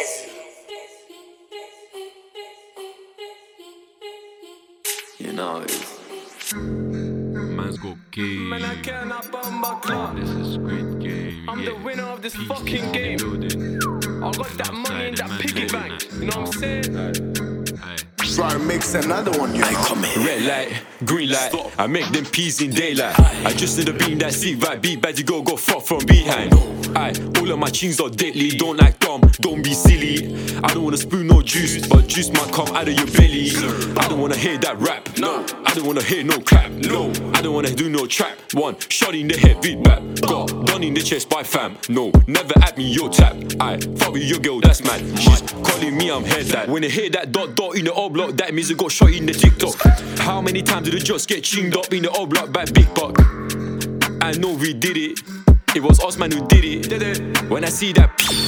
You know Man's got game. Man, I cannot bum my clock. This is Squid Game. I'm the winner of this fucking in the game. building. I got that money in that piggy bank. You know what I'm saying? Try to mix another one, you know. Red light, green light, I make them peas in daylight. I just need a bean that seat right, beat bad, you go fuck from behind. Aye, all of my tunes are deadly, don't act dumb, don't be silly. I don't wanna spoon no juice, but juice might come out of your belly. I don't wanna hear that rap, no. I don't wanna hear no clap, no. I don't wanna do no trap. One shot in the head, beat back. Got done in the chest by fam, no. Never at me, your tap. Aye, fuck with your girl, that's mad. She's calling me, I'm head that. When I hear that dot dot in the oblong, that means I got shot in the TikTok. How many times did I just get chinged up in the oblong by Big Buck? I know we did it. It was us man who did it. When I see that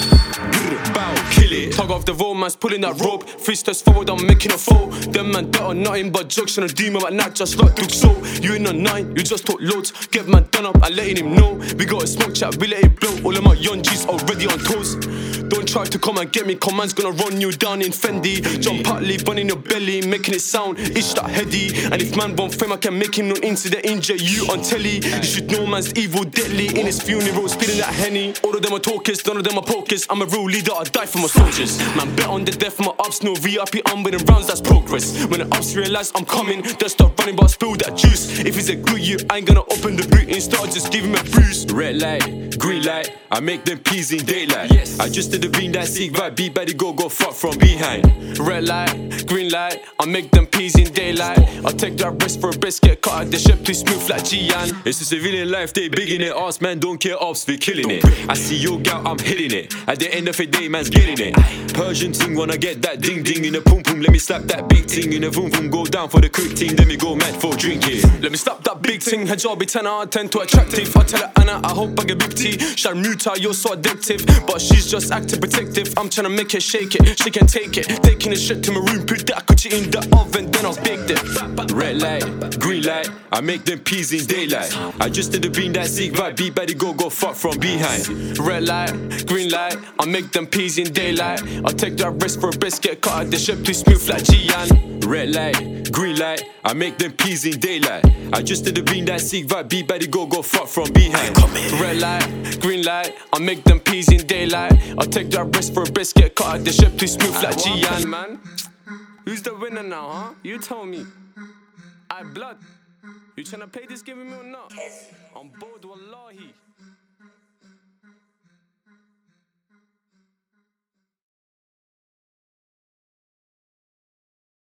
bow, kill it. Tug off the road, man's pulling that rope. Fisters forward, I'm making a foe. Them man that are nothing but jokes and a demon like not just like Duke so. You in a 9, you just talk loads. Get man done up, I'm letting him know. We got a smoke chat, we let it blow. All of my young G's already on toes. Don't try to come and get me, come man's gonna run you down in Fendi. Jump out, leave one in your belly, making it sound, it's that heady. And if man won't fame, I can make him no incident, injure you on telly. You should know man's evil, deadly, in his funeral, spitting that Henny. All of them are talkers, none of them are pokers. I'm a real leader, I die for my soldiers. Man, bet on the death of my ups, no VIP, I'm winning rounds, that's progress. When the ups realize I'm coming, they'll start running, but I spill that juice. If he's a good you, I ain't gonna open the boot and start just give him a bruise. Red light, green light, I make them peas in daylight. Yes. I just did the bean that sick vibe, beat bad, go fuck from behind. Red light, green light, I make them peas in daylight. I take that risk for a biscuit, cut out the ship too smooth like Gian. It's a civilian life, they big in it. Ask man, don't care ops, we killing it. I see your gal, I'm hitting it. At the end of the day, man's getting it. Persian ting, wanna get that ding ding in the pum pum. Let me slap that big ting in the boom boom. Go down for the quick ting, then we go mad for drinking. Let me stop that big ting, her job be 10 out of 10 too attractive. I tell her Anna, I hope I get big T. Sharmuta, you're so addictive, but she's just acting protective. I'm trying to make her shake it, she can take it. Taking the shit to my room, put that coochie in the oven, then I'll bake it. Red light, green light, I make them peas in daylight. I just did the bean that sick vibe, beat bad, go fuck from behind. Red light, green light, I make them peas in daylight. I take that risk for a biscuit, cut out the ship too smooth like Gian. Red light, green light, I make them peas in daylight. I just did the bean that sick vibe, beat bad, go fuck from behind. Red light, green light, I make them peas in daylight. I take that risk for a biscuit, cut out the ship too smooth like Gian. Man, who's the winner now, huh? You tell me. I blood. You tryna pay this giving me or not? I'm bored, wallahi.